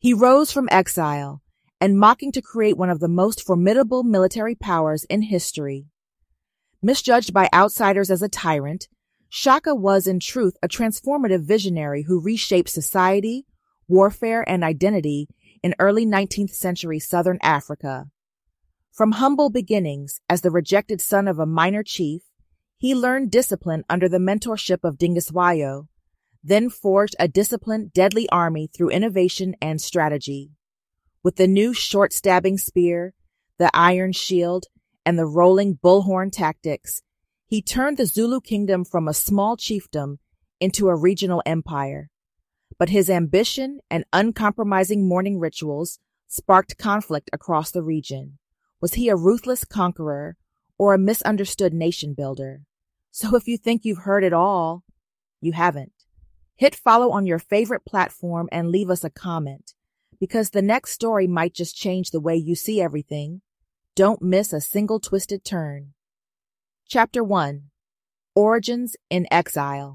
He rose from exile and mocking to create one of the most formidable military powers in history. Misjudged by outsiders as a tyrant, Shaka was in truth a transformative visionary who reshaped society, warfare, and identity in early 19th century Southern Africa. From humble beginnings as the rejected son of a minor chief, he learned discipline under the mentorship of Dingiswayo, then forged a disciplined, deadly army through innovation and strategy. With the new short-stabbing spear, the iron shield, and the rolling bullhorn tactics, he turned the Zulu kingdom from a small chiefdom into a regional empire. But his ambition and uncompromising mourning rituals sparked conflict across the region. Was he a ruthless conqueror or a misunderstood nation builder? So if you think you've heard it all, you haven't. Hit follow on your favorite platform and leave us a comment, because the next story might just change the way you see everything. Don't miss a single twisted turn. Chapter 1. Origins in Exile.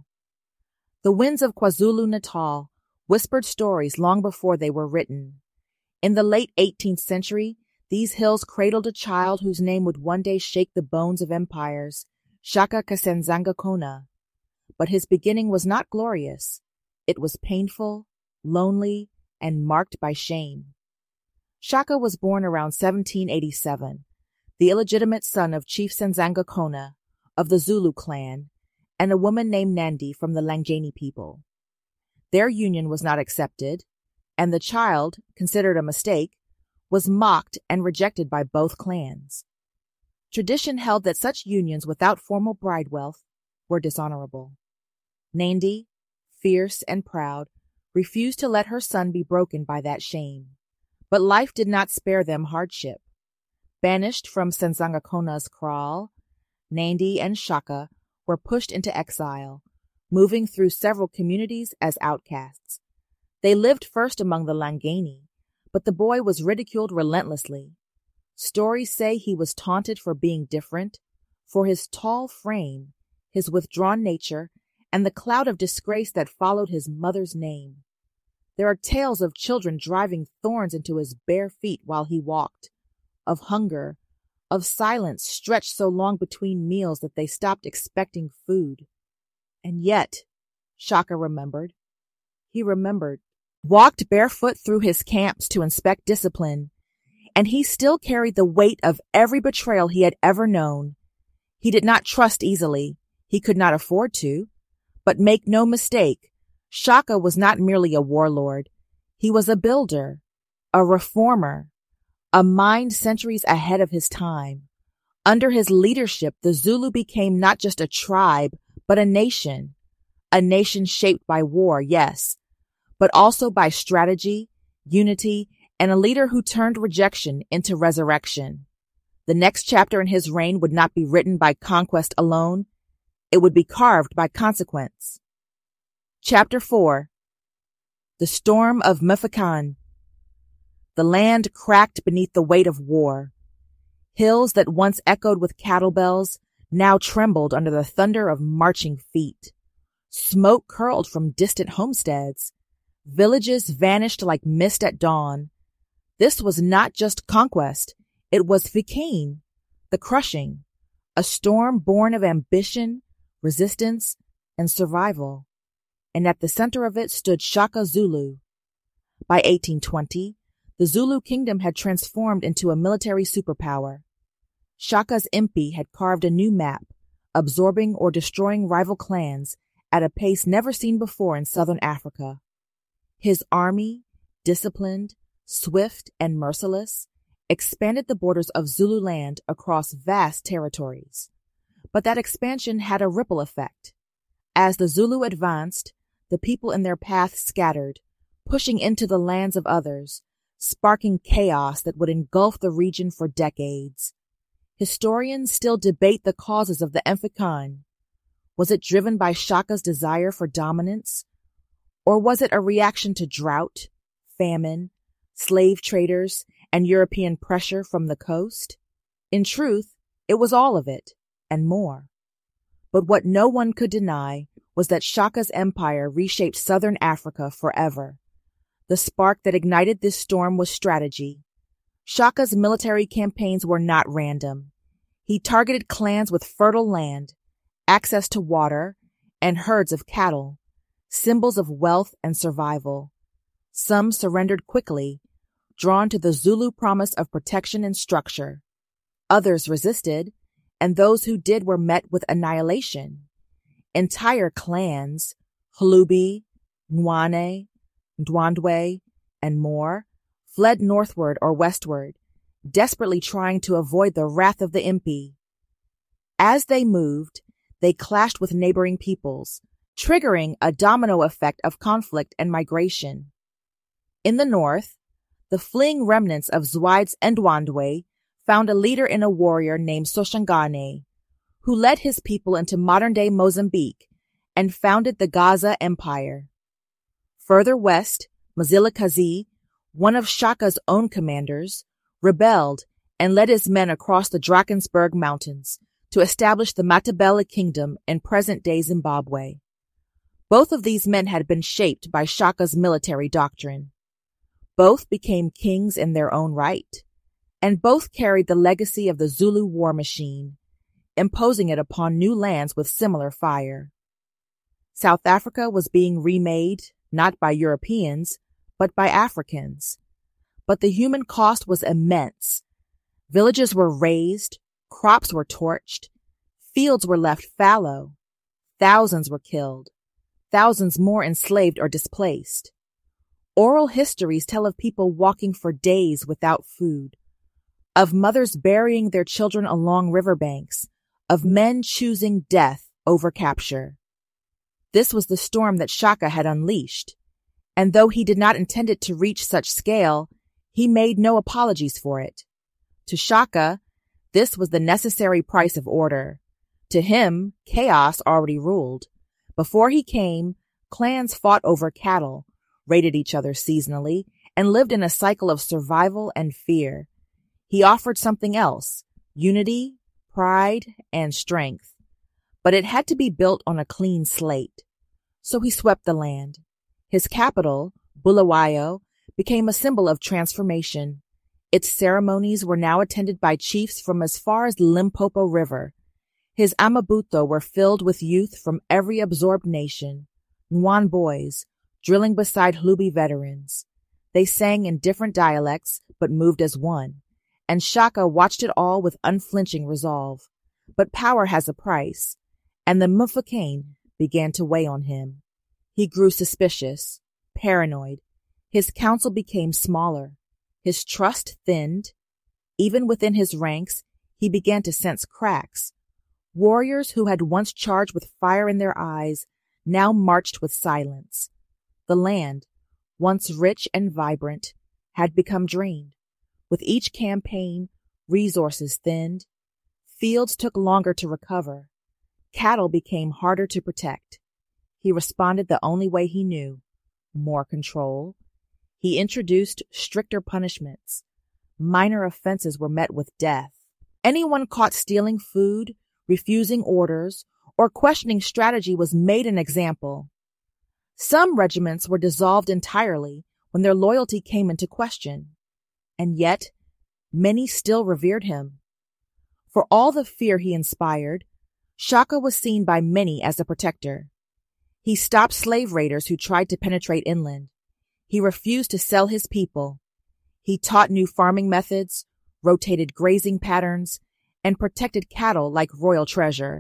The winds of KwaZulu-Natal whispered stories long before they were written. In the late 18th century, these hills cradled a child whose name would one day shake the bones of empires, Shaka Kasenzanga Kona. But his beginning was not glorious. It was painful, lonely, and marked by shame. Shaka was born around 1787, the illegitimate son of Chief Senzanga Kona of the Zulu clan and a woman named Nandi from the Langeni people. Their union was not accepted, and the child, considered a mistake, was mocked and rejected by both clans. Tradition held that such unions without formal bride wealth were dishonorable. Nandi, fierce and proud, refused to let her son be broken by that shame. But life did not spare them hardship. Banished from Senzanga Kona's kraal, Nandi and Shaka were pushed into exile, moving through several communities as outcasts. They lived first among the Langeni, but the boy was ridiculed relentlessly. Stories say he was taunted for being different, for his tall frame, his withdrawn nature, and the cloud of disgrace that followed his mother's name. There are tales of children driving thorns into his bare feet while he walked, of hunger, of silence stretched so long between meals that they stopped expecting food. And yet, Shaka remembered. He remembered, walked barefoot through his camps to inspect discipline, and he still carried the weight of every betrayal he had ever known. He did not trust easily. He could not afford to. But make no mistake, Shaka was not merely a warlord. He was a builder, a reformer, a mind centuries ahead of his time. Under his leadership, the Zulu became not just a tribe, but a nation shaped by war, yes, but also by strategy, unity, and a leader who turned rejection into resurrection. The next chapter in his reign would not be written by conquest alone. It would be carved by consequence. Chapter 4. The Storm of Mafeking. The land cracked beneath the weight of war. Hills that once echoed with cattle bells now trembled under the thunder of marching feet. Smoke curled from distant homesteads. Villages vanished like mist at dawn. This was not just conquest. It was Mafeking, the crushing, a storm born of ambition, resistance, and survival. And at the center of it stood Shaka Zulu. By 1820, the Zulu kingdom had transformed into a military superpower. Shaka's impi had carved a new map, absorbing or destroying rival clans at a pace never seen before in southern Africa. His army, disciplined, swift, and merciless, expanded the borders of Zululand across vast territories. But that expansion had a ripple effect. As the Zulu advanced, the people in their path scattered, pushing into the lands of others, sparking chaos that would engulf the region for decades. Historians still debate the causes of the Mafeking. Was it driven by Shaka's desire for dominance? Or was it a reaction to drought, famine, slave traders, and European pressure from the coast? In truth, it was all of it, and more. But what no one could deny was that Shaka's empire reshaped southern Africa forever. The spark that ignited this storm was strategy. Shaka's military campaigns were not random. He targeted clans with fertile land, access to water, and herds of cattle, symbols of wealth and survival. Some surrendered quickly, drawn to the Zulu promise of protection and structure. Others resisted, and those who did were met with annihilation. Entire clans, Hlubi, Nwane, Ndwandwe, and more, fled northward or westward, desperately trying to avoid the wrath of the Impi. As they moved, they clashed with neighboring peoples, triggering a domino effect of conflict and migration. In the north, the fleeing remnants of Zweide's Ndwandwe found a leader in a warrior named Soshangane, who led his people into modern-day Mozambique and founded the Gaza Empire. Further west, Mzilikazi, one of Shaka's own commanders, rebelled and led his men across the Drakensberg Mountains to establish the Matabele Kingdom in present-day Zimbabwe. Both of these men had been shaped by Shaka's military doctrine. Both became kings in their own right, and both carried the legacy of the Zulu war machine, imposing it upon new lands with similar fire. South Africa was being remade, not by Europeans, but by Africans. But the human cost was immense. Villages were razed, crops were torched, fields were left fallow, thousands were killed, thousands more enslaved or displaced. Oral histories tell of people walking for days without food, of mothers burying their children along riverbanks, of men choosing death over capture. This was the storm that Shaka had unleashed, and though he did not intend it to reach such scale, he made no apologies for it. To Shaka, this was the necessary price of order. To him, chaos already ruled. Before he came, clans fought over cattle, raided each other seasonally, and lived in a cycle of survival and fear. He offered something else, unity, pride, and strength. But it had to be built on a clean slate. So he swept the land. His capital, Bulawayo, became a symbol of transformation. Its ceremonies were now attended by chiefs from as far as the Limpopo River. His Amabuto were filled with youth from every absorbed nation, Nwan boys, drilling beside Hlubi veterans. They sang in different dialects, but moved as one, and Shaka watched it all with unflinching resolve. But power has a price, and the Mufokeng began to weigh on him. He grew suspicious, paranoid. His council became smaller. His trust thinned. Even within his ranks, he began to sense cracks. Warriors who had once charged with fire in their eyes now marched with silence. The land, once rich and vibrant, had become drained. With each campaign, resources thinned. Fields took longer to recover. Cattle became harder to protect. He responded the only way he knew: more control. He introduced stricter punishments. Minor offenses were met with death. Anyone caught stealing food, refusing orders, or questioning strategy was made an example. Some regiments were dissolved entirely when their loyalty came into question. And yet, many still revered him. For all the fear he inspired, Shaka was seen by many as a protector. He stopped slave raiders who tried to penetrate inland. He refused to sell his people. He taught new farming methods, rotated grazing patterns, and protected cattle like royal treasure.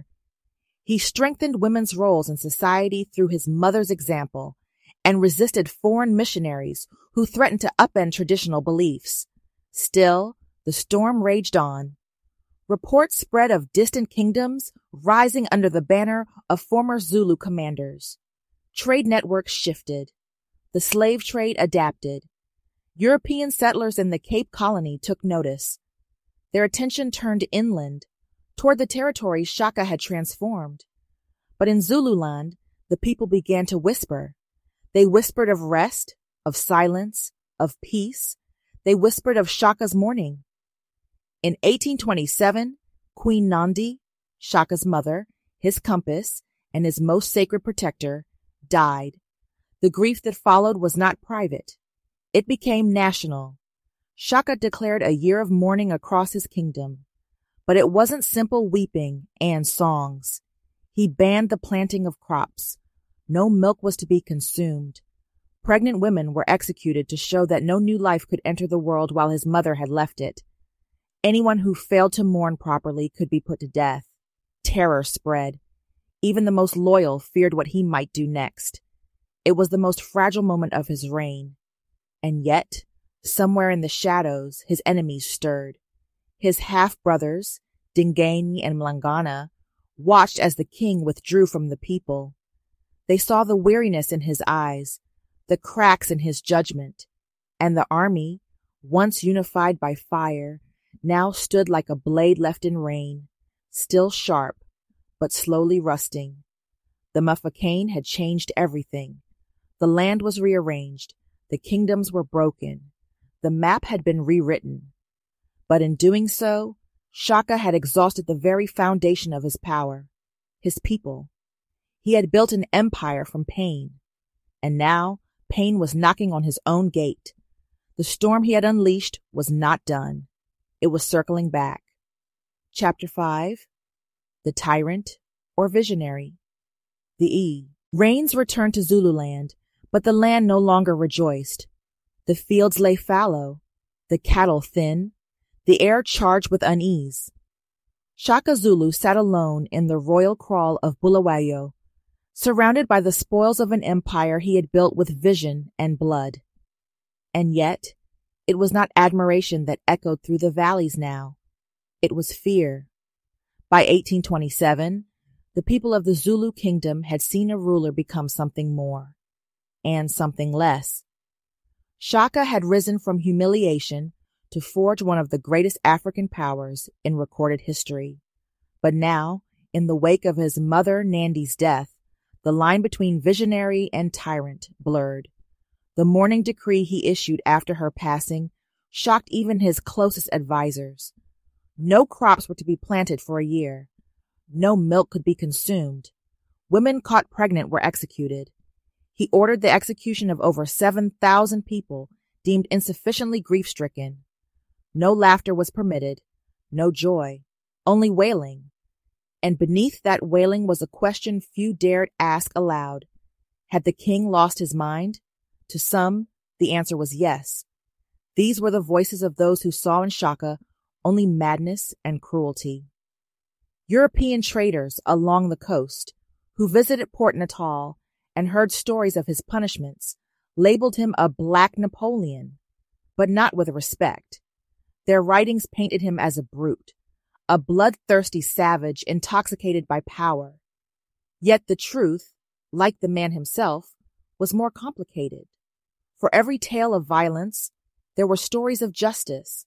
He strengthened women's roles in society through his mother's example and resisted foreign missionaries who threatened to upend traditional beliefs. Still, the storm raged on. Reports spread of distant kingdoms rising under the banner of former Zulu commanders. Trade networks shifted. The slave trade adapted. European settlers in the Cape Colony took notice. Their attention turned inland, toward the territories Shaka had transformed. But in Zululand, the people began to whisper. They whispered of rest, of silence, of peace. They whispered of Shaka's mourning. In 1827, Queen Nandi, Shaka's mother, his compass, and his most sacred protector, died. The grief that followed was not private. It became national. Shaka declared a year of mourning across his kingdom. But it wasn't simple weeping and songs. He banned the planting of crops. No milk was to be consumed. Pregnant women were executed to show that no new life could enter the world while his mother had left it. Anyone who failed to mourn properly could be put to death. Terror spread. Even the most loyal feared what he might do next. It was the most fragile moment of his reign. And yet, somewhere in the shadows, his enemies stirred. His half-brothers, Dingani and Mlangana, watched as the king withdrew from the people. They saw the weariness in his eyes, the cracks in his judgment, and the army, once unified by fire, now stood like a blade left in rain, still sharp, but slowly rusting. The Mafeking had changed everything. The land was rearranged. The kingdoms were broken. The map had been rewritten. But in doing so, Shaka had exhausted the very foundation of his power, his people. He had built an empire from pain. And now, pain was knocking on his own gate. The storm he had unleashed was not done. It was circling back. Chapter 5. The Tyrant or Visionary. The E. Rains returned to Zululand, but the land no longer rejoiced. The fields lay fallow, the cattle thin, the air charged with unease. Shaka Zulu sat alone in the royal kraal of Bulawayo, surrounded by the spoils of an empire he had built with vision and blood. And yet, it was not admiration that echoed through the valleys now. It was fear. By 1827, the people of the Zulu kingdom had seen a ruler become something more, and something less. Shaka had risen from humiliation to forge one of the greatest African powers in recorded history. But now, in the wake of his mother Nandi's death, the line between visionary and tyrant blurred. The mourning decree he issued after her passing shocked even his closest advisors. No crops were to be planted for a year. No milk could be consumed. Women caught pregnant were executed. He ordered the execution of over 7,000 people deemed insufficiently grief-stricken. No laughter was permitted, no joy, only wailing. And beneath that wailing was a question few dared ask aloud. Had the king lost his mind? To some, the answer was yes. These were the voices of those who saw in Shaka only madness and cruelty. European traders along the coast, who visited Port Natal and heard stories of his punishments, labeled him a Black Napoleon, but not with respect. Their writings painted him as a brute, a bloodthirsty savage intoxicated by power. Yet the truth, like the man himself, was more complicated. For every tale of violence, there were stories of justice.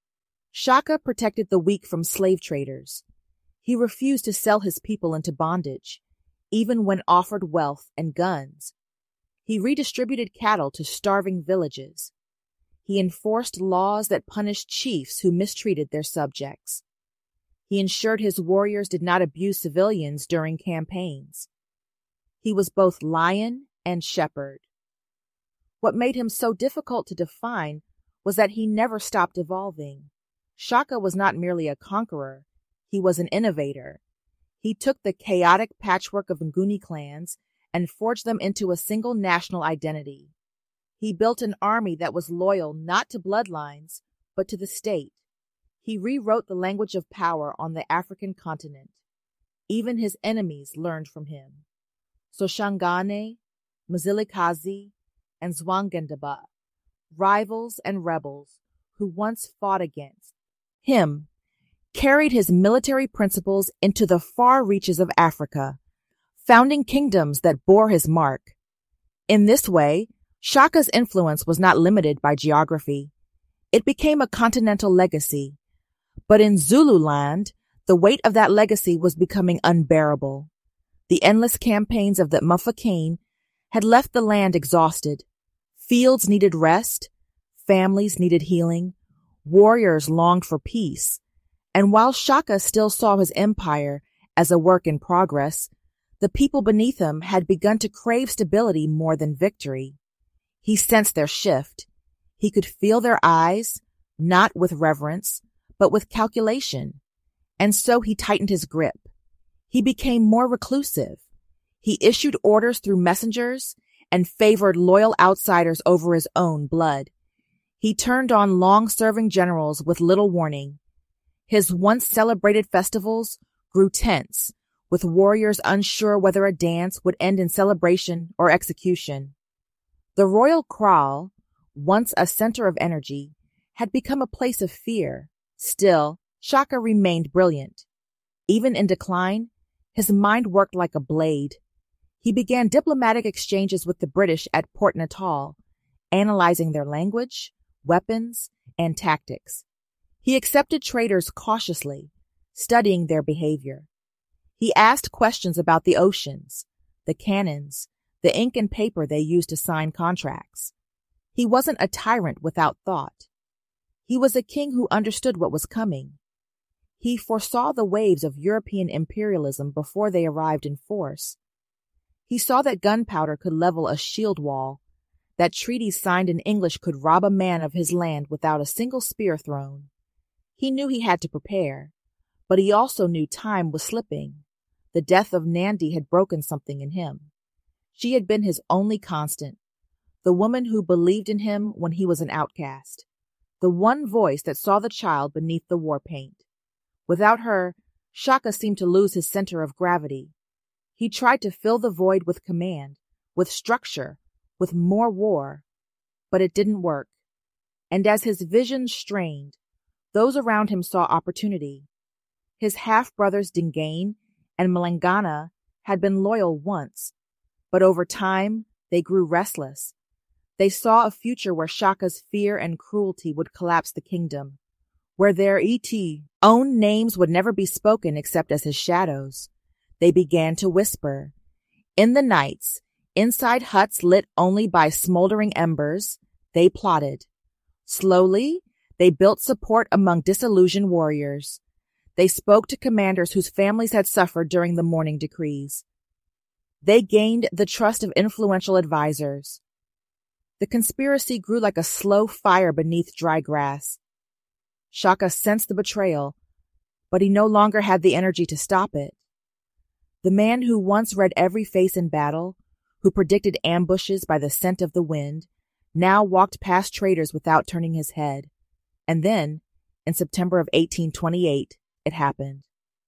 Shaka protected the weak from slave traders. He refused to sell his people into bondage, even when offered wealth and guns. He redistributed cattle to starving villages. He enforced laws that punished chiefs who mistreated their subjects. He ensured his warriors did not abuse civilians during campaigns. He was both lion and shepherd. What made him so difficult to define was that he never stopped evolving. Shaka was not merely a conqueror, he was an innovator. He took the chaotic patchwork of Nguni clans and forged them into a single national identity. He built an army that was loyal not to bloodlines, but to the state. He rewrote the language of power on the African continent. Even his enemies learned from him. Soshangane, Mzilikazi, and Zwangendaba, rivals and rebels who once fought against him, carried his military principles into the far reaches of Africa, founding kingdoms that bore his mark. In this way, Shaka's influence was not limited by geography. It became a continental legacy. But in Zululand, the weight of that legacy was becoming unbearable. The endless campaigns of the Mafeking had left the land exhausted. Fields needed rest, families needed healing, warriors longed for peace. And while Shaka still saw his empire as a work in progress, the people beneath him had begun to crave stability more than victory. He sensed their shift. He could feel their eyes, not with reverence, but with calculation. And so he tightened his grip. He became more reclusive. He issued orders through messengers and favored loyal outsiders over his own blood. He turned on long-serving generals with little warning. His once celebrated festivals grew tense, with warriors unsure whether a dance would end in celebration or execution. The royal kraal, once a center of energy, had become a place of fear. Still, Shaka remained brilliant. Even in decline, his mind worked like a blade. He began diplomatic exchanges with the British at Port Natal, analyzing their language, weapons, and tactics. He accepted traders cautiously, studying their behavior. He asked questions about the oceans, the cannons, the ink and paper they used to sign contracts. He wasn't a tyrant without thought. He was a king who understood what was coming. He foresaw the waves of European imperialism before they arrived in force. He saw that gunpowder could level a shield wall, that treaties signed in English could rob a man of his land without a single spear thrown. He knew he had to prepare, but he also knew time was slipping. The death of Nandi had broken something in him. She had been his only constant, the woman who believed in him when he was an outcast, the one voice that saw the child beneath the war paint. Without her, Shaka seemed to lose his center of gravity. He tried to fill the void with command, with structure, with more war, but it didn't work. And as his vision strained, those around him saw opportunity. His half-brothers Dingain and Malangana had been loyal once, but over time they grew restless. They saw a future where Shaka's fear and cruelty would collapse the kingdom, where their own names would never be spoken except as his shadows. They began to whisper. In the nights, inside huts lit only by smoldering embers, they plotted. Slowly, they built support among disillusioned warriors. They spoke to commanders whose families had suffered during the mourning decrees. They gained the trust of influential advisors. The conspiracy grew like a slow fire beneath dry grass. Shaka sensed the betrayal, but he no longer had the energy to stop it. The man who once read every face in battle, who predicted ambushes by the scent of the wind, now walked past traitors without turning his head. And then, in September of 1828, it happened.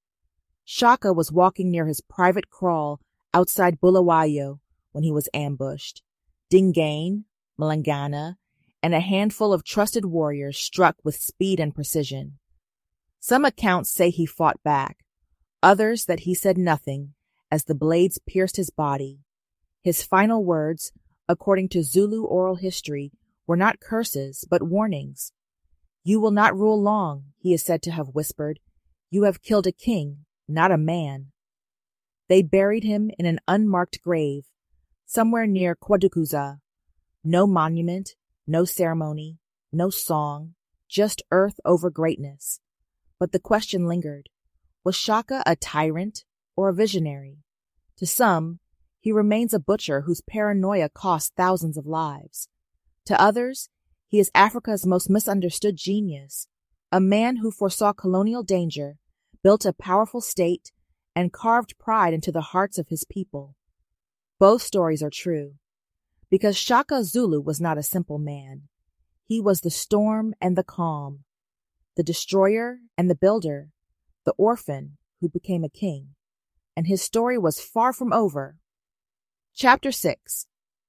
Shaka was walking near his private kraal outside Bulawayo when he was ambushed. Dingain, Malangana, and a handful of trusted warriors struck with speed and precision. Some accounts say he fought back, others that he said nothing as the blades pierced his body. His final words, according to Zulu oral history, were not curses but warnings. "You will not rule long," he is said to have whispered. "You have killed a king, not a man." They buried him in an unmarked grave, somewhere near Kwadukuza. No monument, no ceremony, no song, just earth over greatness. But the question lingered. Was Shaka a tyrant or a visionary? To some, he remains a butcher whose paranoia cost thousands of lives. To others, he is Africa's most misunderstood genius, a man who foresaw colonial danger, built a powerful state, and carved pride into the hearts of his people. Both stories are true, because Shaka Zulu was not a simple man. He was the storm and the calm, the destroyer and the builder, the orphan who became a king. And his story was far from over. Chapter 6.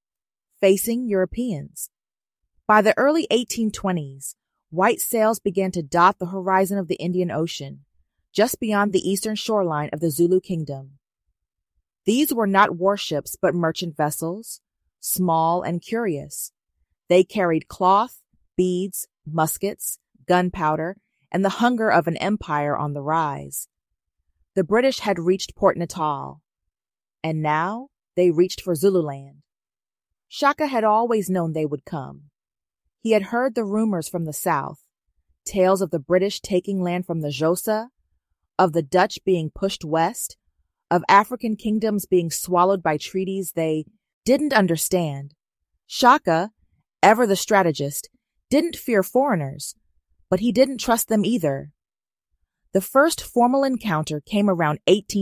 Facing Europeans. By the early 1820s, white sails began to dot the horizon of the Indian Ocean, just beyond the eastern shoreline of the Zulu kingdom. These were not warships but merchant vessels, small and curious. They carried cloth, beads, muskets, gunpowder, and the hunger of an empire on the rise. The British had reached Port Natal, and now they reached for Zululand. Shaka had always known they would come. He had heard the rumors from the south, tales of the British taking land from the Xhosa, of the Dutch being pushed west, of African kingdoms being swallowed by treaties they didn't understand. Shaka, ever the strategist, didn't fear foreigners, but he didn't trust them either. The first formal encounter came around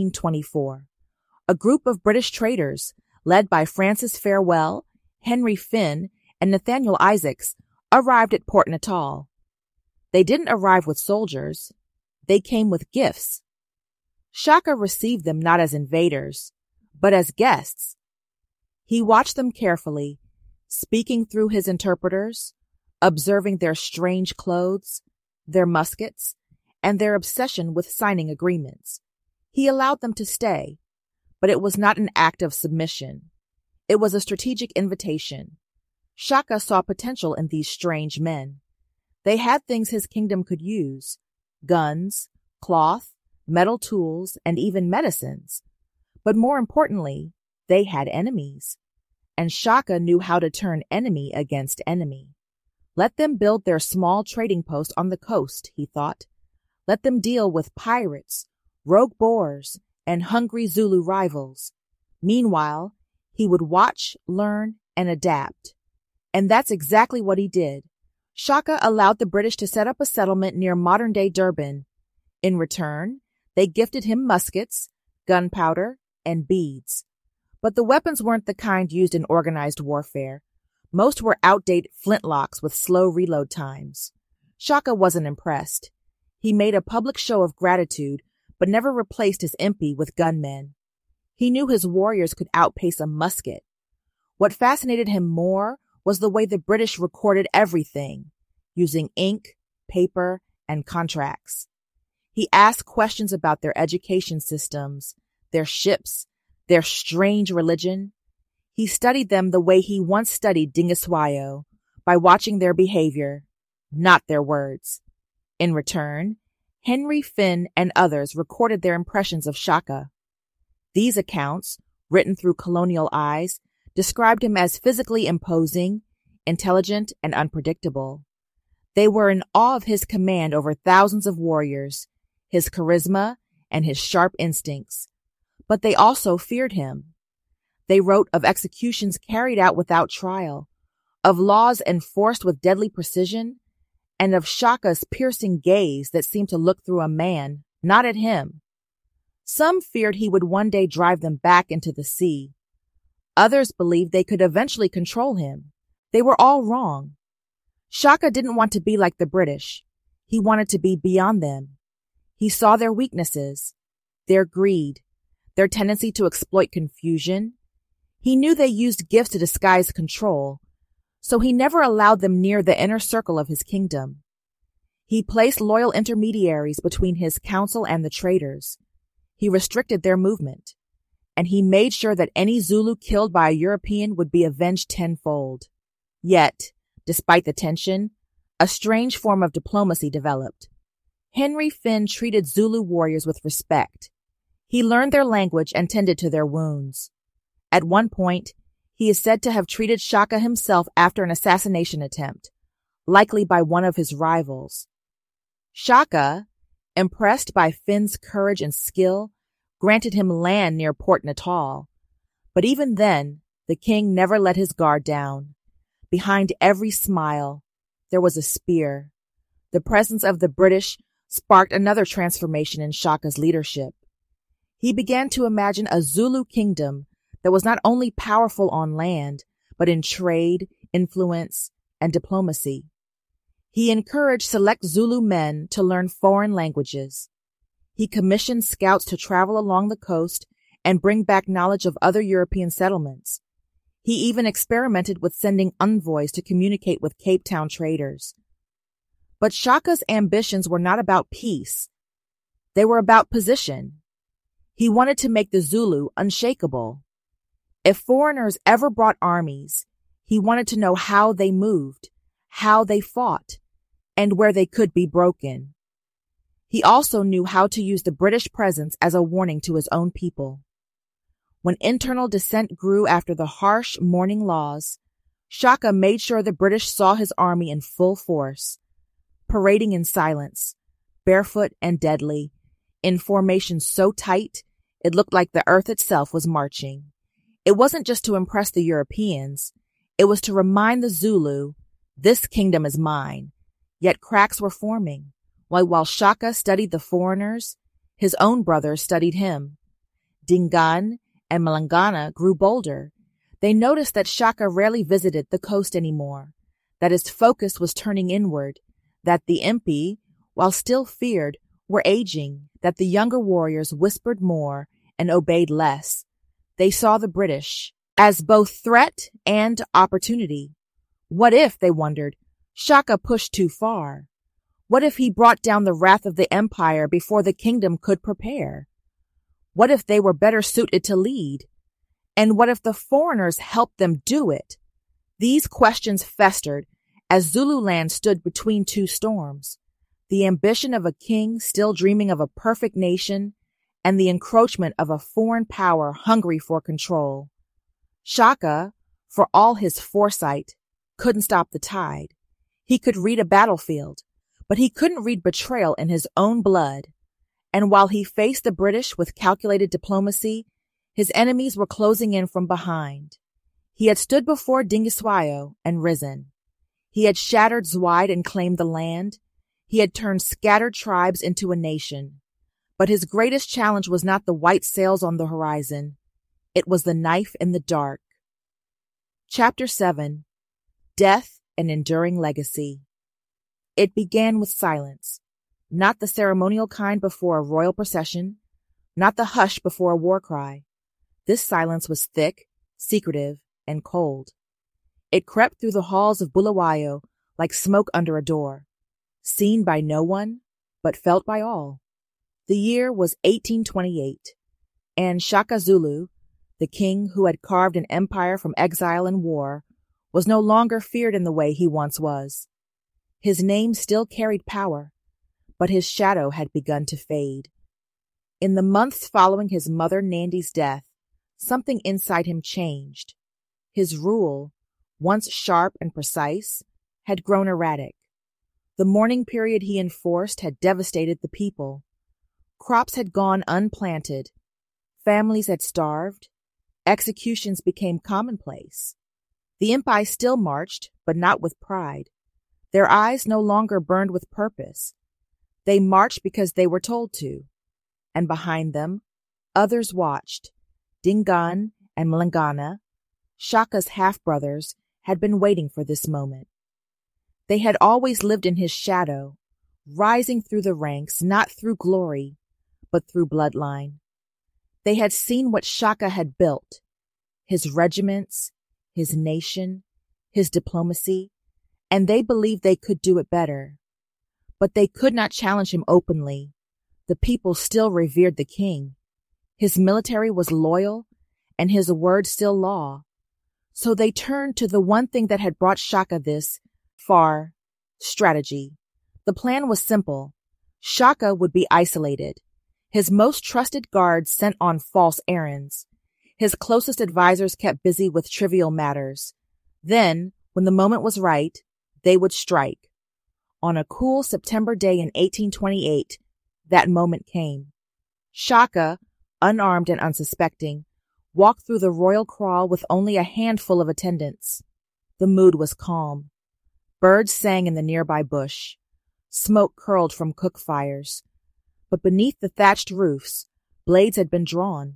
1824. A group of British traders, led by Francis Farewell, Henry Finn, and Nathaniel Isaacs, arrived at Port Natal. They didn't arrive with soldiers. They came with gifts. Shaka received them not as invaders, but as guests. He watched them carefully, speaking through his interpreters, observing their strange clothes, their muskets, and their obsession with signing agreements. He allowed them to stay, but it was not an act of submission. It was a strategic invitation. Shaka saw potential in these strange men. They had things his kingdom could use: guns, cloth, metal tools, and even medicines. But more importantly, they had enemies. And Shaka knew how to turn enemy against enemy. Let them build their small trading post on the coast, he thought. Let them deal with pirates, rogue Boers, and hungry Zulu rivals. Meanwhile, he would watch, learn, and adapt. And that's exactly what he did. Shaka allowed the British to set up a settlement near modern-day Durban. In return, they gifted him muskets, gunpowder, and beads. But the weapons weren't the kind used in organized warfare. Most were outdated flintlocks with slow reload times. Shaka wasn't impressed. He made a public show of gratitude, but never replaced his impi with gunmen. He knew his warriors could outpace a musket. What fascinated him more was the way the British recorded everything, using ink, paper, and contracts. He asked questions about their education systems, their ships, their strange religion. He studied them the way he once studied Dingiswayo, by watching their behavior, not their words. In return, Henry Finn and others recorded their impressions of Shaka. These accounts, written through colonial eyes, described him as physically imposing, intelligent, and unpredictable. They were in awe of his command over thousands of warriors, his charisma, and his sharp instincts. But they also feared him. They wrote of executions carried out without trial, of laws enforced with deadly precision, and of Shaka's piercing gaze that seemed to look through a man, not at him. Some feared he would one day drive them back into the sea. Others believed they could eventually control him. They were all wrong. Shaka didn't want to be like the British. He wanted to be beyond them. He saw their weaknesses, their greed, their tendency to exploit confusion. He knew they used gifts to disguise control, so he never allowed them near the inner circle of his kingdom. He placed loyal intermediaries between his council and the traders. He restricted their movement, and he made sure that any Zulu killed by a European would be avenged tenfold. Yet, despite the tension, a strange form of diplomacy developed. Henry Finn treated Zulu warriors with respect. He learned their language and tended to their wounds. At one point, he is said to have treated Shaka himself after an assassination attempt, likely by one of his rivals. Shaka, impressed by Finn's courage and skill, granted him land near Port Natal. But even then, the king never let his guard down. Behind every smile, there was a spear. The presence of the British sparked another transformation in Shaka's leadership. He began to imagine a Zulu kingdom that was not only powerful on land, but in trade, influence, and diplomacy. He encouraged select Zulu men to learn foreign languages. He commissioned scouts to travel along the coast and bring back knowledge of other European settlements. He even experimented with sending envoys to communicate with Cape Town traders. But Shaka's ambitions were not about peace. They were about position. He wanted to make the Zulu unshakable. If foreigners ever brought armies, he wanted to know how they moved, how they fought, and where they could be broken. He also knew how to use the British presence as a warning to his own people. When internal dissent grew after the harsh mourning laws, Shaka made sure the British saw his army in full force, parading in silence, barefoot and deadly, in formation so tight it looked like the earth itself was marching. It wasn't just to impress the Europeans. It was to remind the Zulu This kingdom is mine. Yet cracks were forming. While Shaka studied the foreigners, his own brothers studied him. Dingaan and Mlangana grew bolder. They noticed that Shaka rarely visited the coast anymore, that his focus was turning inward, that the Impi, while still feared, were aging, that the younger warriors whispered more and obeyed less. They saw the British as both threat and opportunity. What if, they wondered, Shaka pushed too far? What if he brought down the wrath of the empire before the kingdom could prepare? What if they were better suited to lead? And what if the foreigners helped them do it? These questions festered as Zululand stood between two storms, the ambition of a king still dreaming of a perfect nation and the encroachment of a foreign power hungry for control. Shaka, for all his foresight, couldn't stop the tide. He could read a battlefield, but he couldn't read betrayal in his own blood. And while he faced the British with calculated diplomacy, his enemies were closing in from behind. He had stood before Dingiswayo and risen. He had shattered Zweid and claimed the land. He had turned scattered tribes into a nation. But his greatest challenge was not the white sails on the horizon. It was the knife in the dark. Chapter 7. Death and Enduring Legacy. It began with silence, not the ceremonial kind before a royal procession, not the hush before a war cry. This silence was thick, secretive, and cold. It crept through the halls of Bulawayo like smoke under a door, seen by no one, but felt by all. The year was 1828, and Shaka Zulu, the king who had carved an empire from exile and war, was no longer feared in the way he once was. His name still carried power, but his shadow had begun to fade. In the months following his mother Nandi's death, something inside him changed. His rule, once sharp and precise, had grown erratic. The mourning period he enforced had devastated the people. Crops had gone unplanted. Families had starved. Executions became commonplace. The Impi still marched, but not with pride. Their eyes no longer burned with purpose. They marched because they were told to. And behind them, others watched. Dingaan and Mlangana, Shaka's half-brothers, had been waiting for this moment. They had always lived in his shadow, rising through the ranks, not through glory, but through bloodline. They had seen what Shaka had built, his regiments, his nation, his diplomacy, and they believed they could do it better. But they could not challenge him openly. The people still revered the king. His military was loyal, and his word still law. So they turned to the one thing that had brought Shaka this far: strategy. The plan was simple. Shaka would be isolated, his most trusted guards sent on false errands. His closest advisors kept busy with trivial matters. Then, when the moment was right, they would strike. On a cool September day in 1828, that moment came. Shaka, unarmed and unsuspecting, walked through the royal kraal with only a handful of attendants. The mood was calm. Birds sang in the nearby bush. Smoke curled from cook fires. But beneath the thatched roofs, blades had been drawn.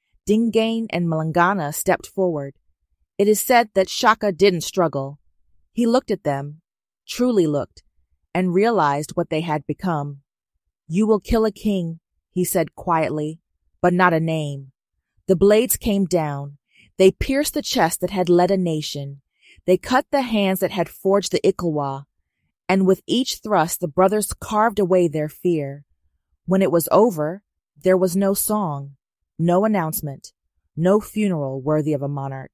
Dingaan and Mlangana stepped forward. It is said that Shaka didn't struggle. He looked at them, truly looked, and realized what they had become. "You will kill a king," he said quietly, "but not a name." The blades came down. They pierced the chest that had led a nation. They cut the hands that had forged the Ikilwa, and with each thrust the brothers carved away their fear. When it was over, there was no song, no announcement, no funeral worthy of a monarch.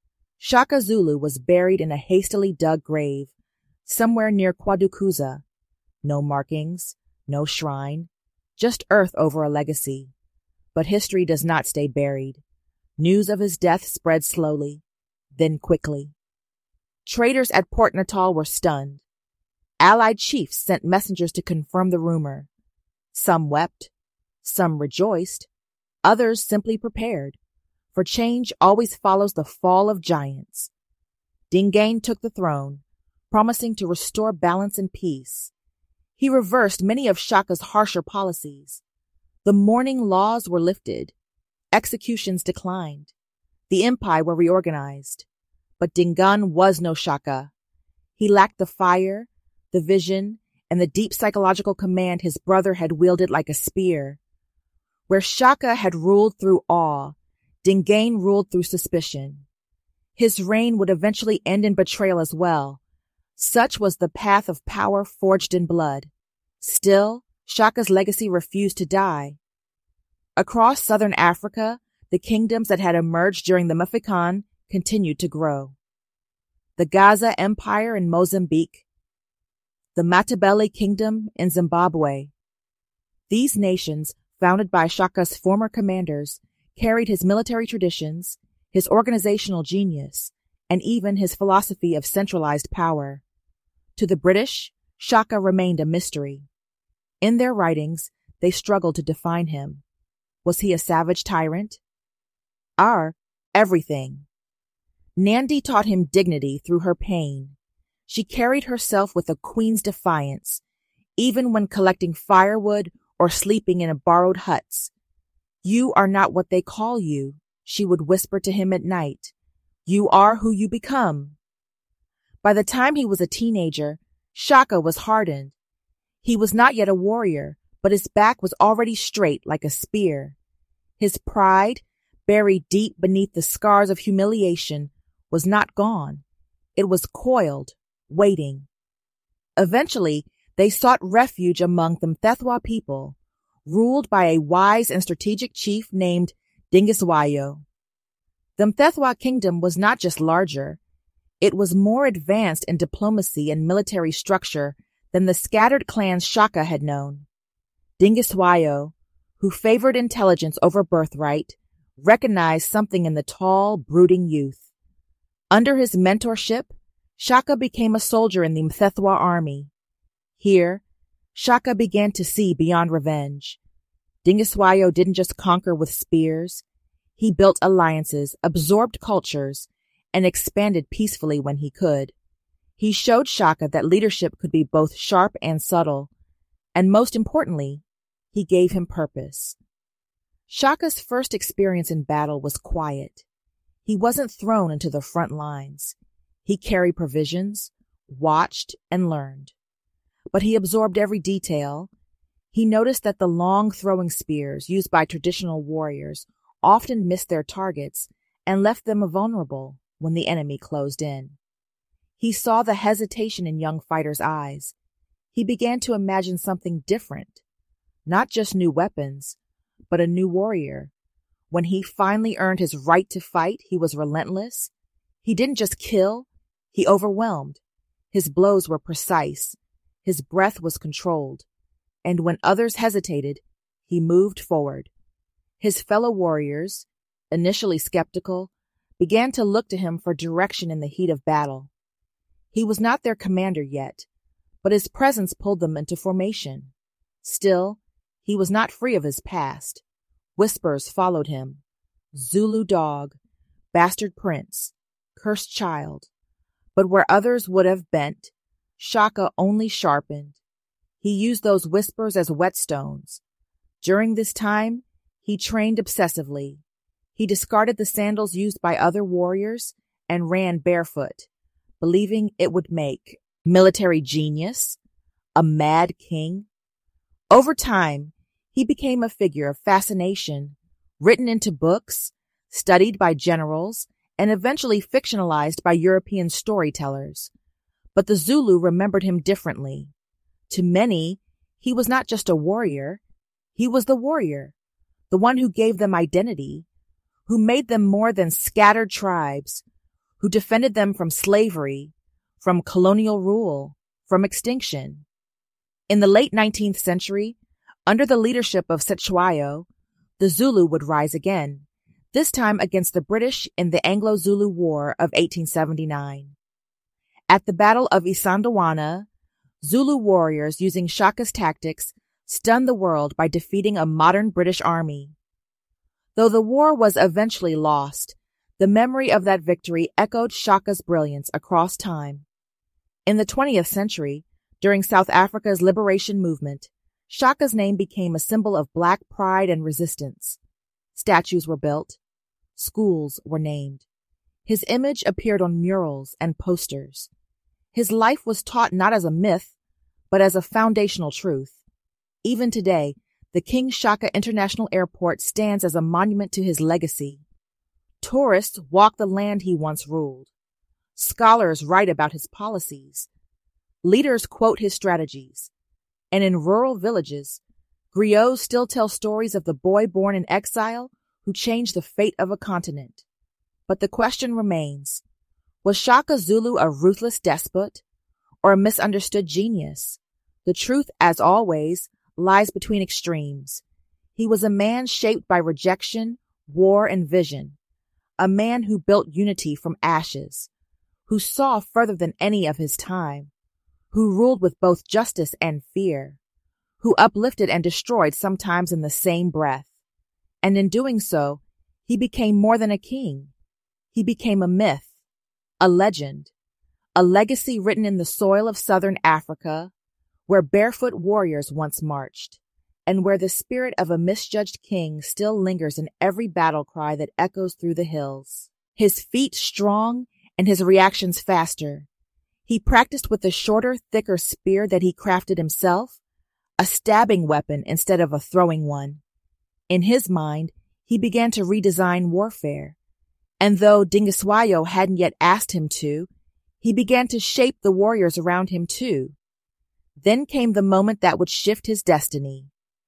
Shaka Zulu was buried in a hastily dug grave, somewhere near Kwadukuza. No markings, no shrine, just earth over a legacy. But history does not stay buried. News of his death spread slowly, then quickly. Traders at Port Natal were stunned. Allied chiefs sent messengers to confirm the rumor. Some wept, some rejoiced, others simply prepared, for change always follows the fall of giants. Dingaan took the throne, promising to restore balance and peace. He reversed many of Shaka's harsher policies. The mourning laws were lifted. Executions declined. The empire were reorganized. But Dingan was no Shaka. He lacked the fire, the vision, and the deep psychological command his brother had wielded like a spear. Where Shaka had ruled through awe, Dingan ruled through suspicion. His reign would eventually end in betrayal as well. Such was the path of power forged in blood. Still, Shaka's legacy refused to die. Across southern Africa, the kingdoms that had emerged during the Mafekan continued to grow. The Gaza Empire in Mozambique, the Matabele Kingdom in Zimbabwe. These nations, founded by Shaka's former commanders, carried his military traditions, his organizational genius, and even his philosophy of centralized power. To the British, Shaka remained a mystery. In their writings, they struggled to define him. Was he a savage tyrant? Or everything? Nandi taught him dignity through her pain. She carried herself with a queen's defiance, even when collecting firewood or sleeping in borrowed huts. "You are not what they call you," she would whisper to him at night. "You are who you become." By the time he was a teenager, Shaka was hardened. He was not yet a warrior, but his back was already straight like a spear. His pride, buried deep beneath the scars of humiliation, was not gone. It was coiled, waiting. Eventually, they sought refuge among the Mthethwa people, ruled by a wise and strategic chief named Dingiswayo. The Mthethwa kingdom was not just larger, it was more advanced in diplomacy and military structure than the scattered clans Shaka had known. Dingiswayo, who favored intelligence over birthright, recognized something in the tall, brooding youth. Under his mentorship, Shaka became a soldier in the Mthethwa army. Here, Shaka began to see beyond revenge. Dingiswayo didn't just conquer with spears. He built alliances, absorbed cultures, and expanded peacefully when he could. He showed Shaka that leadership could be both sharp and subtle, and most importantly, he gave him purpose. Shaka's first experience in battle was quiet. He wasn't thrown into the front lines. He carried provisions, watched, and learned. But he absorbed every detail. He noticed that the long throwing spears used by traditional warriors often missed their targets and left them vulnerable when the enemy closed in. He saw the hesitation in young fighters' eyes. He began to imagine something different, not just new weapons, but a new warrior. When he finally earned his right to fight, he was relentless. He didn't just kill, he overwhelmed. His blows were precise. His breath was controlled. And when others hesitated, he moved forward. His fellow warriors, initially skeptical, began to look to him for direction in the heat of battle. He was not their commander yet, but his presence pulled them into formation. Still, he was not free of his past. Whispers followed him. Zulu dog, bastard prince, cursed child. But where others would have bent, Shaka only sharpened. He used those whispers as whetstones. During this time, he trained obsessively. He discarded the sandals used by other warriors and ran barefoot, believing it would make military genius, a mad king. Over time, he became a figure of fascination, written into books, studied by generals, and eventually fictionalized by European storytellers. But the Zulu remembered him differently. To many, he was not just a warrior. He was the warrior, the one who gave them identity, who made them more than scattered tribes, who defended them from slavery, from colonial rule, from extinction. In the late 19th century, under the leadership of Cetshwayo, the Zulu would rise again, this time against the British in the Anglo-Zulu War of 1879. At the Battle of Isandawana, Zulu warriors using Shaka's tactics stunned the world by defeating a modern British army. Though the war was eventually lost, the memory of that victory echoed Shaka's brilliance across time. In the 20th century, during South Africa's liberation movement, Shaka's name became a symbol of Black pride and resistance. Statues were built. Schools were named. His image appeared on murals and posters. His life was taught not as a myth, but as a foundational truth. Even today, the King Shaka International Airport stands as a monument to his legacy. Tourists walk the land he once ruled. Scholars write about his policies. Leaders quote his strategies. And in rural villages, griots still tell stories of the boy born in exile who changed the fate of a continent. But the question remains, was Shaka Zulu a ruthless despot or a misunderstood genius? The truth, as always, lies between extremes. He was a man shaped by rejection, war, and vision, a man who built unity from ashes, who saw further than any of his time, who ruled with both justice and fear, who uplifted and destroyed sometimes in the same breath. And in doing so, he became more than a king. He became a myth, a legend, a legacy written in the soil of southern Africa, where barefoot warriors once marched, and where the spirit of a misjudged king still lingers in every battle cry that echoes through the hills. His feet strong and his reactions faster. He practiced with the shorter, thicker spear that he crafted himself, a stabbing weapon instead of a throwing one. In his mind, he began to redesign warfare. And though Dingiswayo hadn't yet asked him to, he began to shape the warriors around him too. Then came the moment that would shift his destiny.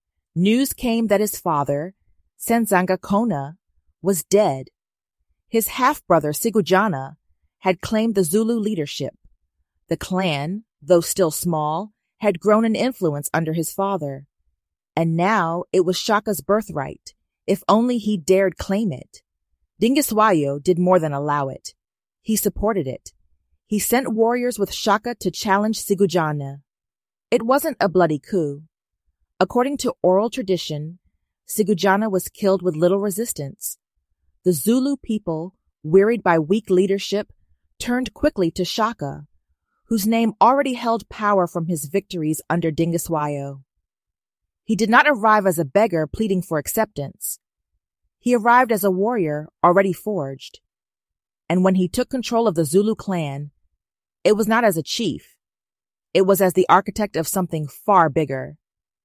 News came that his father, Senzanga Kona, was dead. His half-brother, Sigujana, had claimed the Zulu leadership. The clan, though still small, had grown in influence under his father. And now it was Shaka's birthright, if only he dared claim it. Dingiswayo did more than allow it. He supported it. He sent warriors with Shaka to challenge Sigujana. It wasn't a bloody coup. According to oral tradition, Sigujana was killed with little resistance. The Zulu people, wearied by weak leadership, turned quickly to Shaka, whose name already held power from his victories under Dingiswayo. He did not arrive as a beggar pleading for acceptance. He arrived as a warrior already forged. And when he took control of the Zulu clan, it was not as a chief. It was as the architect of something far bigger.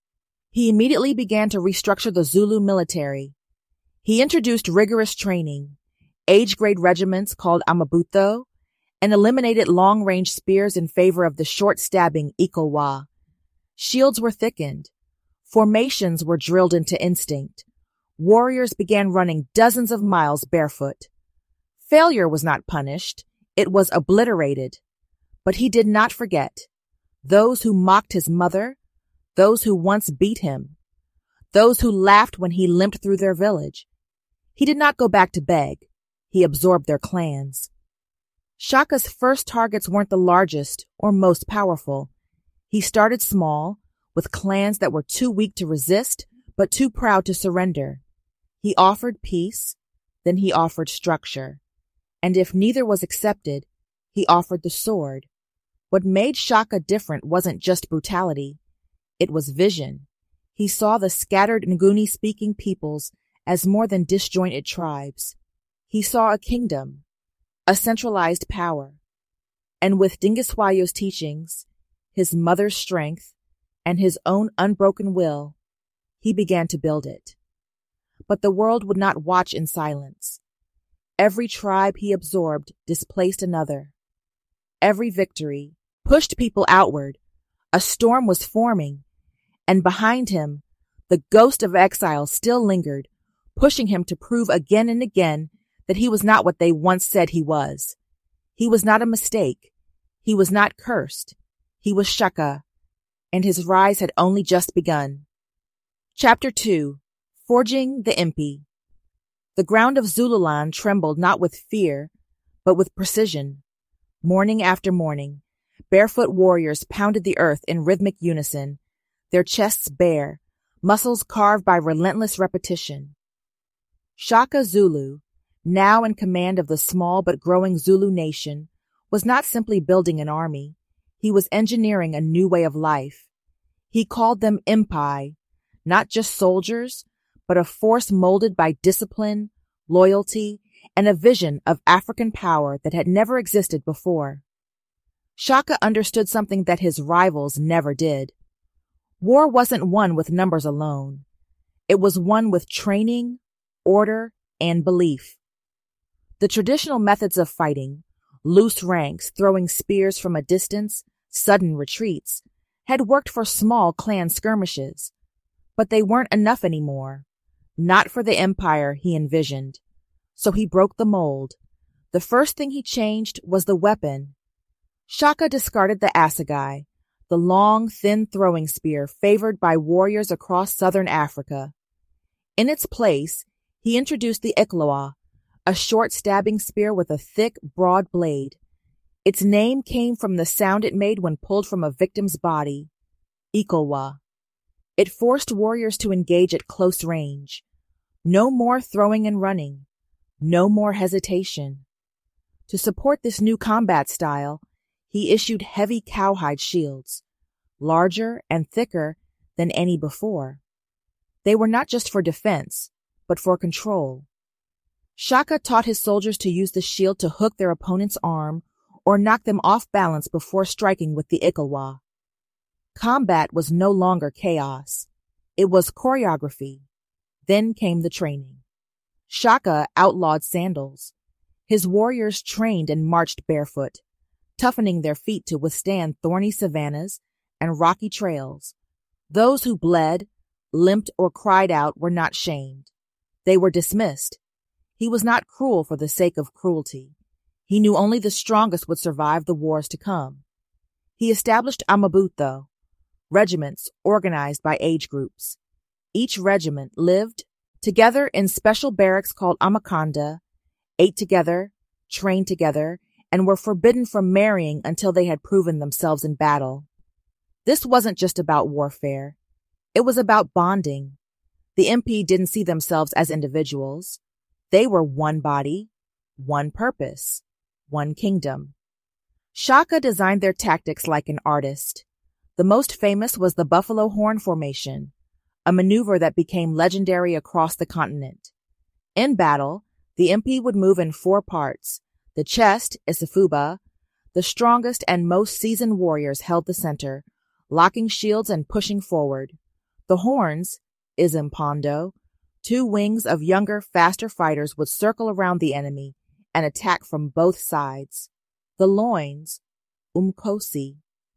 He immediately began to restructure the Zulu military. He introduced rigorous training, age-grade regiments called Amabutho, and eliminated long-range spears in favor of the short-stabbing Ikowa. Shields were thickened. Formations were drilled into instinct. Warriors began running dozens of miles barefoot. Failure was not punished. It was obliterated. But he did not forget. Those who mocked his mother, those who once beat him, those who laughed when he limped through their village. He did not go back to beg. He absorbed their clans. Shaka's first targets weren't the largest or most powerful. He started small, with clans that were too weak to resist, but too proud to surrender. He offered peace, then he offered structure. And if neither was accepted, he offered the sword. What made Shaka different wasn't just brutality. It was vision. He saw the scattered Nguni-speaking peoples as more than disjointed tribes. He saw a kingdom, a centralized power. And with Dingiswayo's teachings, his mother's strength, and his own unbroken will, he began to build it. But the world would not watch in silence. Every tribe he absorbed displaced another. Every victory pushed people outward. A storm was forming, and behind him, the ghost of exile still lingered, pushing him to prove again and again that he was not what they once said he was. He was not a mistake. He was not cursed. He was Shaka, and his rise had only just begun. Chapter 2. Forging the Impi. The ground of Zululand trembled not with fear, but with precision. Morning after morning, barefoot warriors pounded the earth in rhythmic unison, their chests bare, muscles carved by relentless repetition. Shaka Zulu, now in command of the small but growing Zulu nation, was not simply building an army. He was engineering a new way of life. He called them Impi, not just soldiers, but a force molded by discipline, loyalty, and a vision of African power that had never existed before. Shaka understood something that his rivals never did. War wasn't won with numbers alone. It was won with training, order, and belief. The traditional methods of fighting, loose ranks, throwing spears from a distance, sudden retreats, had worked for small clan skirmishes. But they weren't enough anymore. Not for the empire he envisioned. So he broke the mold. The first thing he changed was the weapon. Shaka discarded the assegai, the long, thin throwing spear favored by warriors across southern Africa. In its place, he introduced the ikloa, a short stabbing spear with a thick, broad blade. Its name came from the sound it made when pulled from a victim's body, ikolwa. It forced warriors to engage at close range. No more throwing and running. No more hesitation. To support this new combat style, he issued heavy cowhide shields, larger and thicker than any before. They were not just for defense, but for control. Shaka taught his soldiers to use the shield to hook their opponent's arm or knock them off balance before striking with the ikolwa. Combat was no longer chaos. It was choreography. Then came the training. Shaka outlawed sandals. His warriors trained and marched barefoot, toughening their feet to withstand thorny savannas and rocky trails. Those who bled, limped, or cried out were not shamed. They were dismissed. He was not cruel for the sake of cruelty. He knew only the strongest would survive the wars to come. He established amabutho, regiments organized by age groups. Each regiment lived together in special barracks called amakanda, ate together, trained together, and were forbidden from marrying until they had proven themselves in battle. This wasn't just about warfare. It was about bonding. The MP didn't see themselves as individuals. They were one body, one purpose, one kingdom. Shaka designed their tactics like an artist. The most famous was the buffalo horn formation, a maneuver that became legendary across the continent. In battle, the MP would move in 4 parts. The chest, Isifuba, the strongest and most seasoned warriors held the center, locking shields and pushing forward. The horns, Izimpondo, 2 wings of younger, faster fighters would circle around the enemy and attack from both sides. The loins, Umkosi,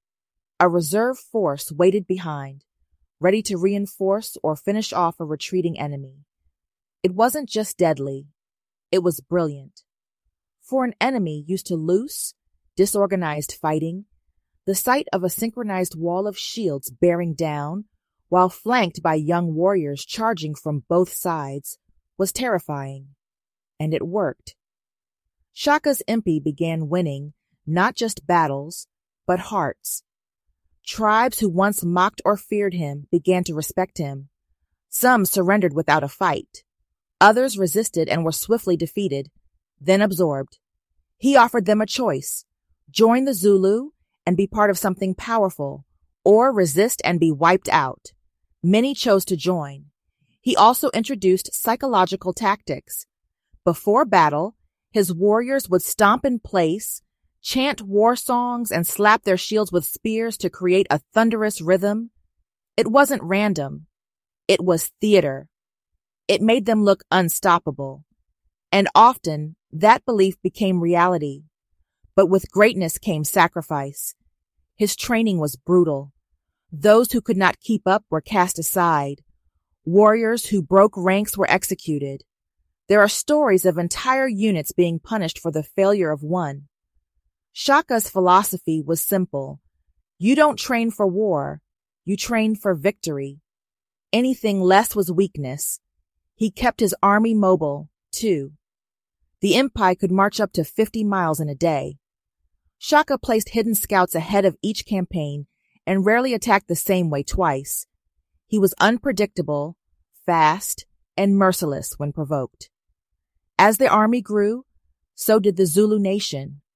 a reserve force waited behind, ready to reinforce or finish off a retreating enemy. It wasn't just deadly, it was brilliant. For an enemy used to loose, disorganized fighting, the sight of a synchronized wall of shields bearing down, while flanked by young warriors charging from both sides, was terrifying. And it worked. Shaka's impi began winning not just battles, but hearts. Tribes who once mocked or feared him began to respect him. Some surrendered without a fight. Others resisted and were swiftly defeated, then absorbed. He offered them a choice: join the Zulu and be part of something powerful, or resist and be wiped out. Many chose to join. He also introduced psychological tactics. Before battle, his warriors would stomp in place, chant war songs, and slap their shields with spears to create a thunderous rhythm. It wasn't random. It was theater. It made them look unstoppable. And often, that belief became reality. But with greatness came sacrifice. His training was brutal. Those who could not keep up were cast aside. Warriors who broke ranks were executed. There are stories of entire units being punished for the failure of one. Shaka's philosophy was simple. You don't train for war. You train for victory. Anything less was weakness. He kept his army mobile, too. The Impi could march up to 50 miles in a day. Shaka placed hidden scouts ahead of each campaign and rarely attacked the same way twice. He was unpredictable, fast, and merciless when provoked. As the army grew, so did the Zulu nation.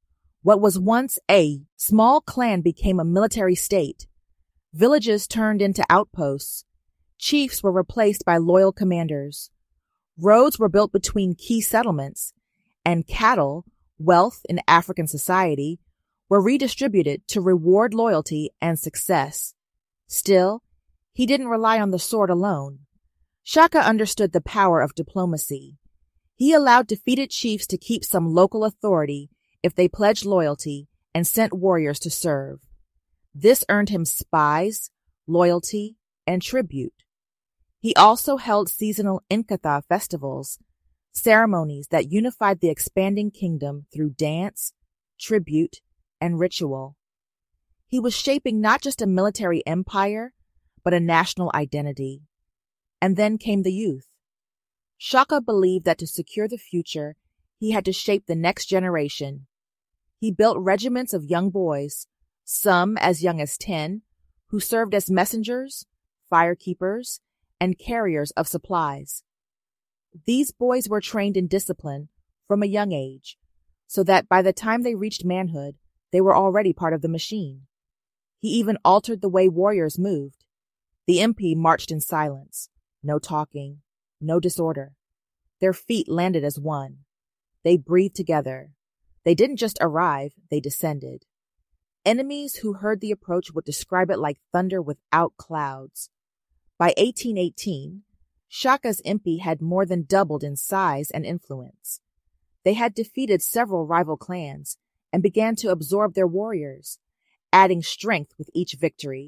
What was once a small clan became a military state. Villages turned into outposts. Chiefs were replaced by loyal commanders. Roads were built between key settlements, and cattle, wealth in African society, were redistributed to reward loyalty and success. Still, he didn't rely on the sword alone. Shaka understood the power of diplomacy. He allowed defeated chiefs to keep some local authority if they pledged loyalty and sent warriors to serve. This earned him spies, loyalty, and tribute. He also held seasonal Inkatha festivals, ceremonies that unified the expanding kingdom through dance, tribute, and ritual. He was shaping not just a military empire, but a national identity. And then came the youth. Shaka believed that to secure the future, he had to shape the next generation. He built regiments of young boys, some as young as 10, who served as messengers, firekeepers, and carriers of supplies. These boys were trained in discipline from a young age, so that by the time they reached manhood, they were already part of the machine. He even altered the way warriors moved. The MP marched in silence, no talking, no disorder. Their feet landed as one. They breathed together. They didn't just arrive, they descended. Enemies who heard the approach would describe it like thunder without clouds. By 1818, Shaka's impi had more than doubled in size and influence. They had defeated several rival clans and began to absorb their warriors, adding strength with each victory.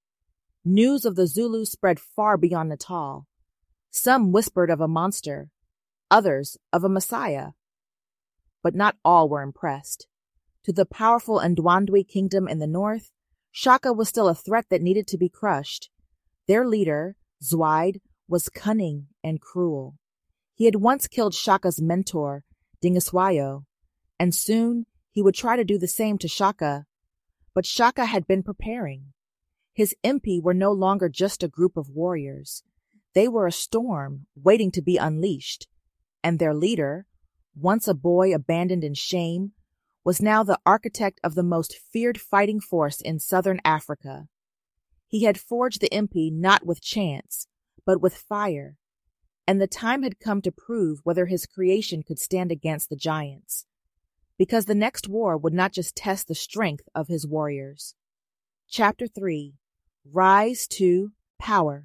News of the Zulu spread far beyond Natal. Some whispered of a monster, others of a messiah. But not all were impressed. To the powerful Ndwandwe kingdom in the north, Shaka was still a threat that needed to be crushed. Their leader, Zwaid, was cunning and cruel. He had once killed Shaka's mentor, Dingiswayo, and soon he would try to do the same to Shaka. But Shaka had been preparing. His impi were no longer just a group of warriors. They were a storm waiting to be unleashed, and their leader, once a boy abandoned in shame, was now the architect of the most feared fighting force in southern Africa. He had forged the impi not with chance, but with fire, and the time had come to prove whether his creation could stand against the giants, because the next war would not just test the strength of his warriors. Chapter 3: Rise to Power.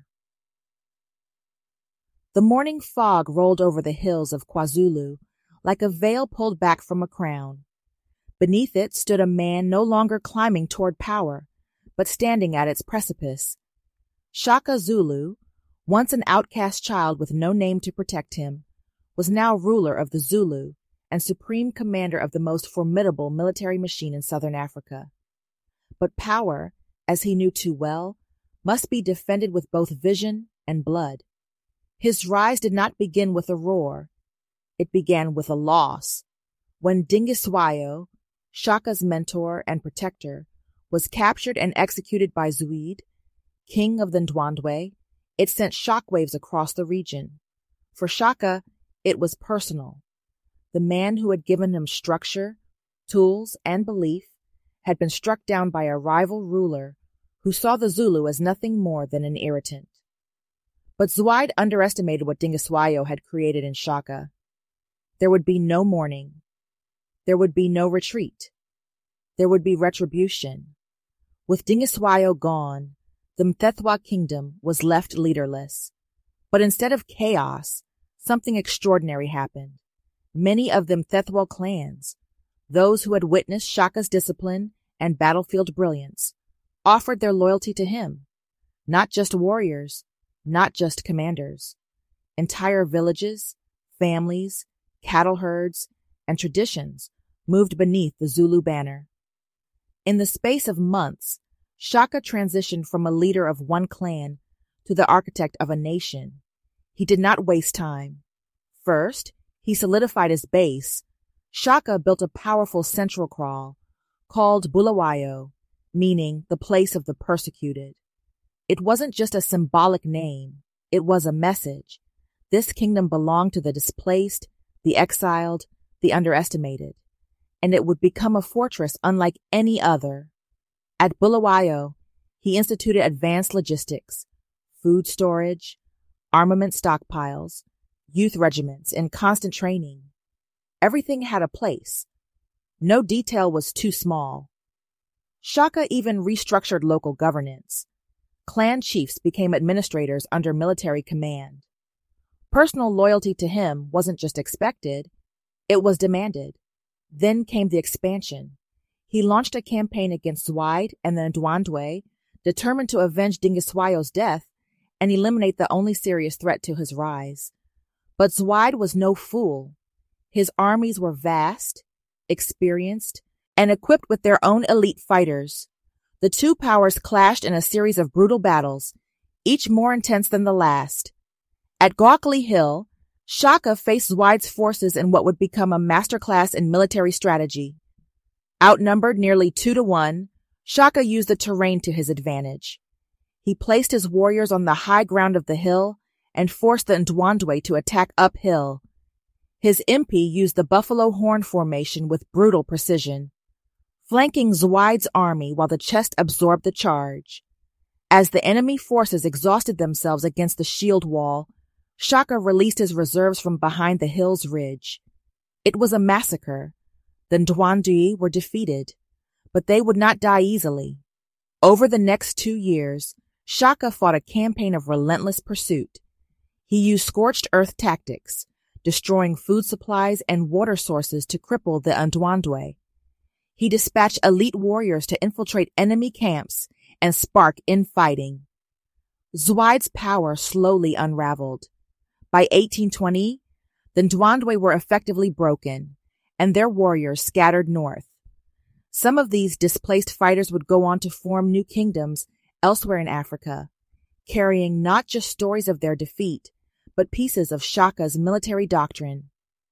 The morning fog rolled over the hills of KwaZulu like a veil pulled back from a crown. Beneath it stood a man no longer climbing toward power, but standing at its precipice. Shaka Zulu, once an outcast child with no name to protect him, was now ruler of the Zulu and supreme commander of the most formidable military machine in southern Africa. But power, as he knew too well, must be defended with both vision and blood. His rise did not begin with a roar. It began with a loss. When Dingiswayo, Shaka's mentor and protector, was captured and executed by Zwaid, king of the Ndwandwe, it sent shockwaves across the region. For Shaka, it was personal. The man who had given him structure, tools, and belief had been struck down by a rival ruler who saw the Zulu as nothing more than an irritant. But Zwaid underestimated what Dingiswayo had created in Shaka. There would be no mourning. There would be no retreat. There would be retribution. With Dingiswayo gone, the Mthethwa kingdom was left leaderless. But instead of chaos, something extraordinary happened. Many of the Mthethwa clans, those who had witnessed Shaka's discipline and battlefield brilliance, offered their loyalty to him. Not just warriors, not just commanders. Entire villages, families, cattle herds, and traditions moved beneath the Zulu banner. In the space of months, Shaka transitioned from a leader of one clan to the architect of a nation. He did not waste time. First, he solidified his base. Shaka built a powerful central kraal called Bulawayo, meaning the place of the persecuted. It wasn't just a symbolic name, it was a message. This kingdom belonged to the displaced, the exiled, the underestimated. and it would become a fortress unlike any other. At Bulawayo, he instituted advanced logistics, food storage, armament stockpiles, youth regiments, and constant training. Everything had a place. No detail was too small. Shaka even restructured local governance. Clan chiefs became administrators under military command. Personal loyalty to him wasn't just expected, it was demanded. Then came the expansion. He launched a campaign against Zuaid and the Ndwandwe, determined to avenge Dingiswayo's death and eliminate the only serious threat to his rise. But Zuaid was no fool. His armies were vast, experienced, and equipped with their own elite fighters. The two powers clashed in a series of brutal battles, each more intense than the last. At Gawkali Hill, Shaka faced Zuaid's forces in what would become a masterclass in military strategy. Outnumbered nearly 2-1, Shaka used the terrain to his advantage. He placed his warriors on the high ground of the hill and forced the Ndwandwe to attack uphill. His impi used the buffalo horn formation with brutal precision, flanking Zuaid's army while the chest absorbed the charge. As the enemy forces exhausted themselves against the shield wall, Shaka released his reserves from behind the hill's ridge. It was a massacre. The Ndwandwe were defeated, but they would not die easily. Over the next 2 years, Shaka fought a campaign of relentless pursuit. He used scorched earth tactics, destroying food supplies and water sources to cripple the Ndwandwe. He dispatched elite warriors to infiltrate enemy camps and spark infighting. Zuaid's power slowly unraveled. By 1820, the Ndwandwe were effectively broken, and their warriors scattered north. Some of these displaced fighters would go on to form new kingdoms elsewhere in Africa, carrying not just stories of their defeat, but pieces of Shaka's military doctrine.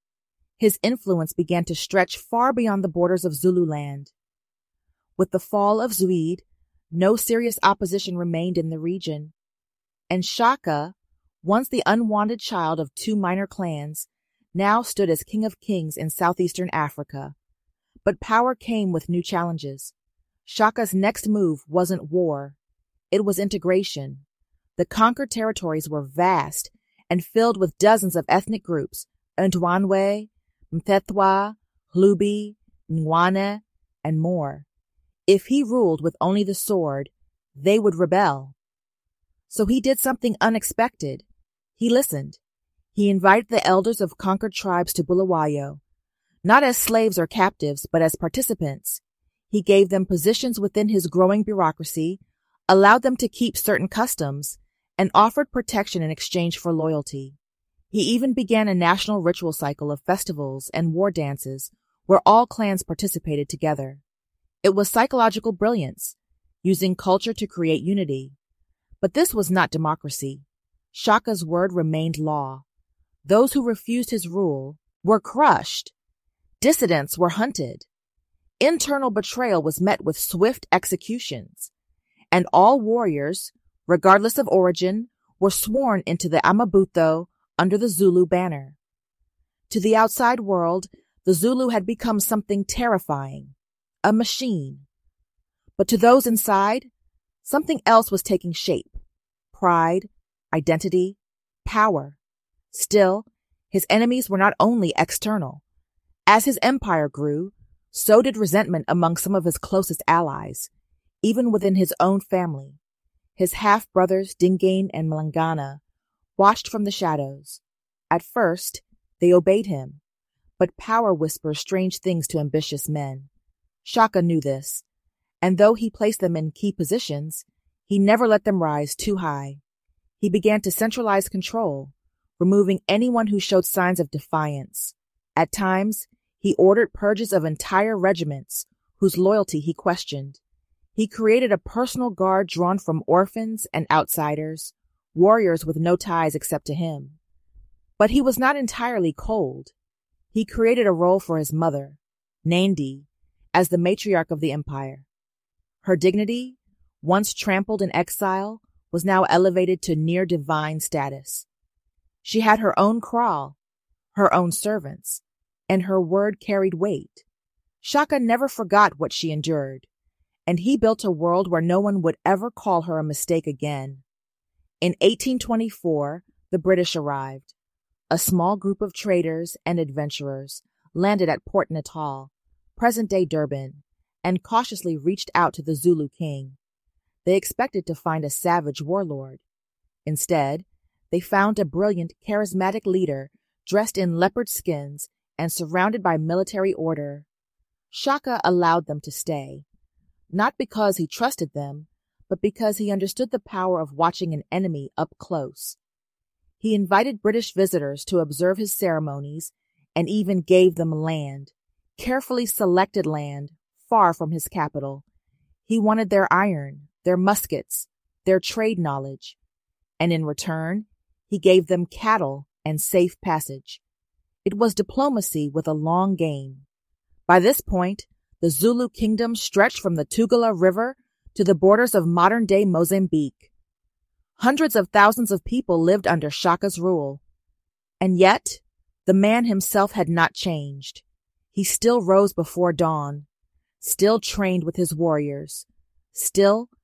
His influence began to stretch far beyond the borders of Zululand. With the fall of Zuaid, no serious opposition remained in the region, and Shaka, once the unwanted child of 2 minor clans, now stood as King of Kings in southeastern Africa. But power came with new challenges. Shaka's next move wasn't war. It was integration. The conquered territories were vast and filled with dozens of ethnic groups, Ndwandwe, Mthethwa, Hlubi, Ngwane, and more. If he ruled with only the sword, they would rebel. So he did something unexpected. He listened. He invited the elders of conquered tribes to Bulawayo, not as slaves or captives, but as participants. He gave them positions within his growing bureaucracy, allowed them to keep certain customs, and offered protection in exchange for loyalty. He even began a national ritual cycle of festivals and war dances where all clans participated together. It was psychological brilliance, using culture to create unity. But this was not democracy. Shaka's word remained law. Those who refused his rule were crushed. Dissidents were hunted. Internal betrayal was met with swift executions. And all warriors, regardless of origin, were sworn into the Amabuto under the Zulu banner. To the outside world, the Zulu had become something terrifying, a machine. But to those inside, something else was taking shape: pride, identity, power. Still, his enemies were not only external. As his empire grew, so did resentment among some of his closest allies, even within his own family. His half-brothers, Dingane and Mlangana, watched from the shadows. At first, they obeyed him, but power whispers strange things to ambitious men. Shaka knew this, and though he placed them in key positions, he never let them rise too high. He began to centralize control, removing anyone who showed signs of defiance. At times, he ordered purges of entire regiments whose loyalty he questioned. He created a personal guard drawn from orphans and outsiders, warriors with no ties except to him. But he was not entirely cold. He created a role for his mother, Nandi, as the matriarch of the empire. Her dignity, once trampled in exile, was now elevated to near divine status. She had her own kraal, her own servants, and her word carried weight. Shaka never forgot what she endured, and he built a world where no one would ever call her a mistake again. In 1824, the British arrived. A small group of traders and adventurers landed at Port Natal, present-day Durban, and cautiously reached out to the Zulu king. They expected to find a savage warlord. Instead, they found a brilliant, charismatic leader dressed in leopard skins and surrounded by military order. Shaka allowed them to stay, not because he trusted them, but because he understood the power of watching an enemy up close. He invited British visitors to observe his ceremonies and even gave them land, carefully selected land far from his capital. He wanted their iron, their muskets, their trade knowledge, and in return, he gave them cattle and safe passage. It was diplomacy with a long game. By this point, the Zulu kingdom stretched from the Tugela River to the borders of modern-day Mozambique. Hundreds of thousands of people lived under Shaka's rule. And yet, the man himself had not changed. He still rose before dawn, still trained with his warriors, still